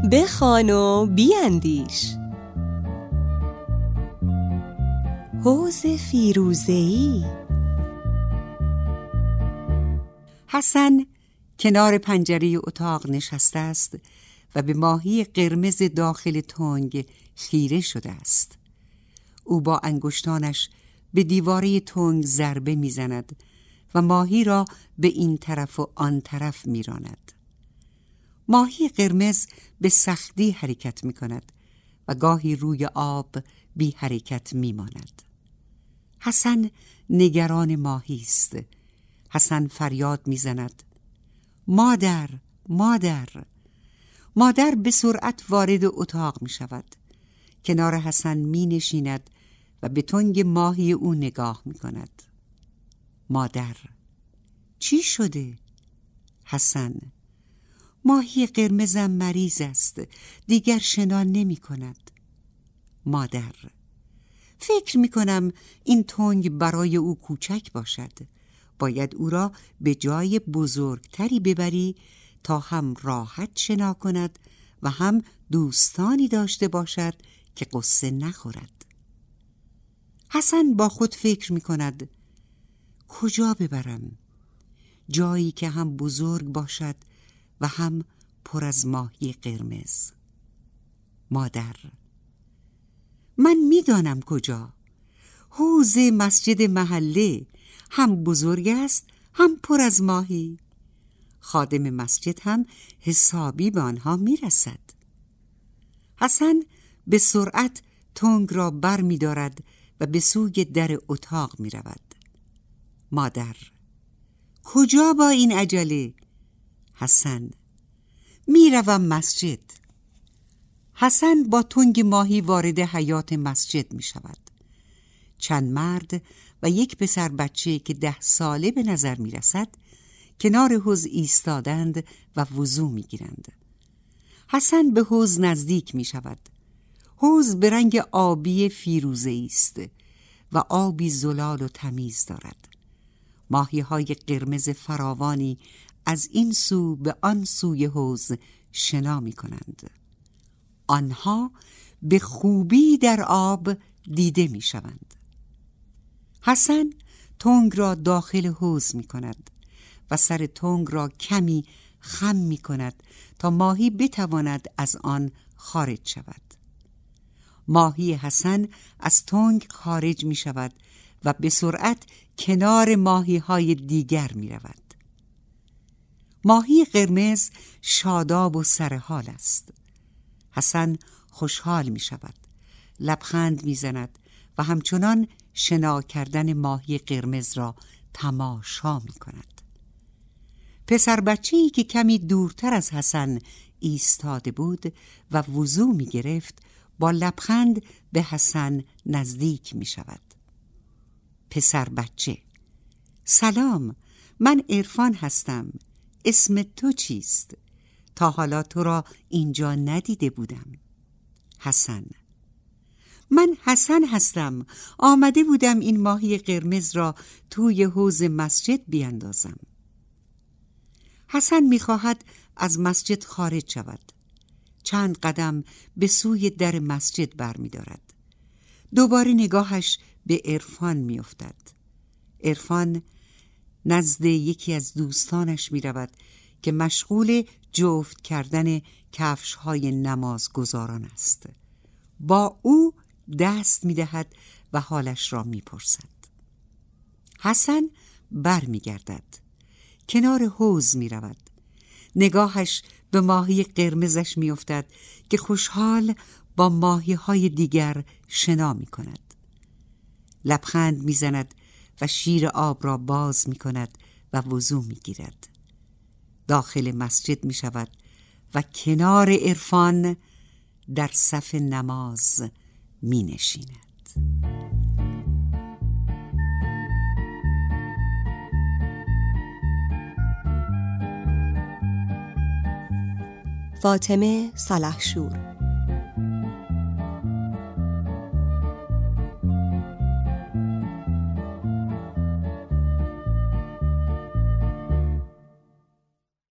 بخوان و بیندیش. حوض فیروزه‌ای. حسن کنار پنجره اتاق نشسته است و به ماهی قرمز داخل تنگ خیره شده است. او با انگشتانش به دیواره تنگ ضربه می‌زند و ماهی را به این طرف و آن طرف می‌راند. ماهی قرمز به سختی حرکت می‌کند و گاهی روی آب بی حرکت می‌ماند. حسن نگران ماهی است. حسن فریاد می‌زند: مادر، مادر! مادر به سرعت وارد اتاق می‌شود. کنار حسن می‌نشیند و به تنگ ماهی او نگاه می‌کند. مادر: چی شده؟ حسن: ماهی قرمزم مریض است، دیگر شنا نمی‌کند. مادر: فکر می‌کنم این تنگ برای او کوچک باشد. باید او را به جای بزرگتری ببری تا هم راحت شنا کند و هم دوستانی داشته باشد که غصه نخورد. حسن با خود فکر می‌کند: کجا ببرم؟ جایی که هم بزرگ باشد و هم پر از ماهی قرمز. مادر: من می‌دانم کجا. حوض مسجد محله هم بزرگ است هم پر از ماهی. خادم مسجد هم حسابی به آنها می‌رسد. حسن به سرعت تنگ را بر می‌دارد و به سوی در اتاق می‌رود. مادر: کجا با این عجله؟ حسن: میروم مسجد. حسن با تنگ ماهی وارد حیاط مسجد می شود. چند مرد و یک پسر بچه که 10 ساله به نظر می رسد کنار حوض ایستادند و وضو می گیرند. حسن به حوض نزدیک می شود. حوض به رنگ آبی فیروزه‌ای است و آبی زلال و تمیز دارد. ماهی‌های قرمز فراوانی از این سو به آن سوی حوض شنا می‌کنند. آنها به خوبی در آب دیده می‌شوند. حسن تنگ را داخل حوض می‌کند و سر تنگ را کمی خم می‌کند تا ماهی بتواند از آن خارج شود. ماهی حسن از تنگ خارج می‌شود و به سرعت کنار ماهی‌های دیگر می‌رود. ماهی قرمز شاداب و سرحال است. حسن خوشحال می‌شود، لبخند می‌زند و همچنان شنا کردن ماهی قرمز را تماشا می‌کند. پسر بچه‌ای که کمی دورتر از حسن ایستاده بود و وضو می‌گرفت با لبخند به حسن نزدیک می‌شود. پسر بچه: سلام، من عرفان هستم. اسم تو چیست؟ تا حالا تو را اینجا ندیده بودم. حسن: من حسن هستم. آمده بودم این ماهی قرمز را توی حوض مسجد بیندازم. حسن می‌خواهد از مسجد خارج شود. چند قدم به سوی در مسجد برمی‌دارد. دوباره نگاهش به عرفان می‌افتد. عرفان نزد یکی از دوستانش می‌رود که مشغول جفت کردن کفش‌های نمازگزاران است. با او دست می‌دهد و حالش را می‌پرسد. حسن برمیگردد. کنار حوض می‌رود. نگاهش به ماهی قرمزش می‌افتد که خوشحال با ماهی‌های دیگر شنا می‌کند. لبخند می‌زند و شیر آب را باز می‌کند و وضو می‌گیرد. داخل مسجد می‌شود و کنار عرفان در صف نماز می‌نشیند. فاطمه سلحشور.